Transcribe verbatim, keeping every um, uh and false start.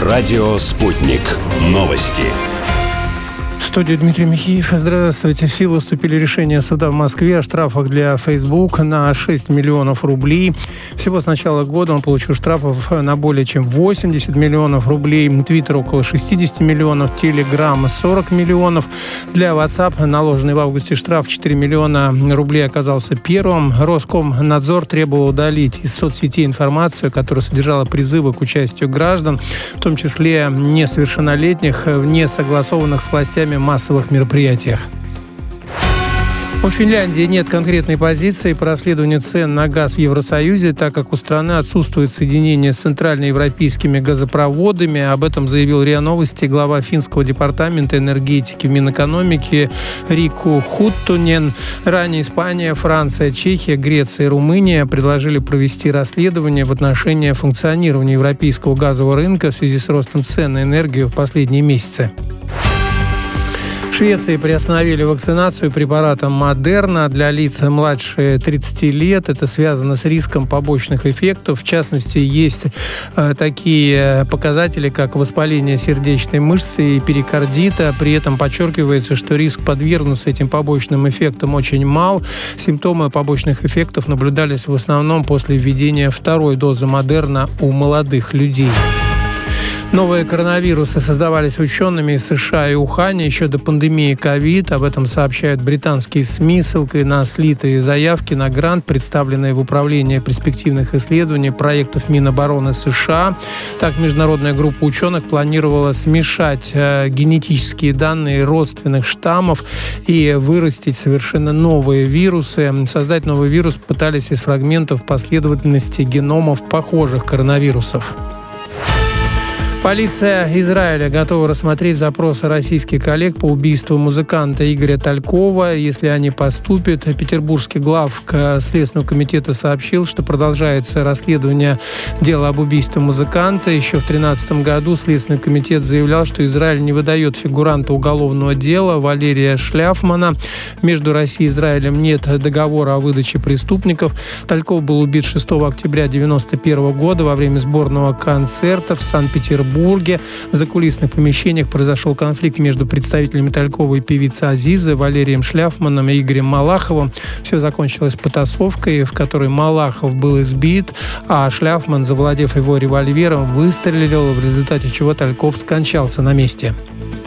Радио «Спутник». Новости. В студии Дмитрий Михеев. Здравствуйте. В силу вступили решения суда в Москве о штрафах для Facebook на шесть миллионов рублей. Всего с начала года он получил штрафов на более чем восемьдесят миллионов рублей. Twitter около шестьдесят миллионов, Telegram сорок миллионов. Для WhatsApp наложенный в августе штраф четыре миллиона рублей оказался первым. Роскомнадзор требовал удалить из соцсетей информацию, которая содержала призывы к участию граждан, в том числе несовершеннолетних, в несогласованных с властями массовых мероприятиях. У Финляндии нет конкретной позиции по расследованию цен на газ в Евросоюзе, так как у страны отсутствует соединение с центральноевропейскими газопроводами. Об этом заявил РИА Новости глава финского департамента энергетики в Минэкономики Рику Хуттунен. Ранее Испания, Франция, Чехия, Греция и Румыния предложили провести расследование в отношении функционирования европейского газового рынка в связи с ростом цен на энергию в последние месяцы. В Швеции приостановили вакцинацию препаратом Модерна для лиц младше тридцати лет. Это связано с риском побочных эффектов. В частности, есть э, такие показатели, как воспаление сердечной мышцы и перикардита. При этом подчеркивается, что риск подвергнуться этим побочным эффектам очень мал. Симптомы побочных эффектов наблюдались в основном после введения второй дозы Модерна у молодых людей. Новые коронавирусы создавались учеными из США и Уханя еще до пандемии ковид. Об этом сообщают британские СМИ, ссылкой на слитые заявки на грант, представленные в Управление перспективных исследований проектов Минобороны США. Так, международная группа ученых планировала смешать э, генетические данные родственных штаммов и вырастить совершенно новые вирусы. Создать новый вирус пытались из фрагментов последовательности геномов похожих коронавирусов. Полиция Израиля готова рассмотреть запросы российских коллег по убийству музыканта Игоря Талькова. Если они поступят, петербургский главк Следственного комитета сообщил, что продолжается расследование дела об убийстве музыканта. Еще в две тысячи тринадцатом году Следственный комитет заявлял, что Израиль не выдает фигуранта уголовного дела Валерия Шляфмана. Между Россией и Израилем нет договора о выдаче преступников. Тальков был убит шестого октября девяносто первого года во время сборного концерта в Санкт-Петербурге. В закулисных помещениях произошел конфликт между представителями Талькова и певицы Азизы, Валерием Шляфманом и Игорем Малаховым. Все закончилось потасовкой, в которой Малахов был избит, а Шляфман, завладев его револьвером, выстрелил, в результате чего Тальков скончался на месте.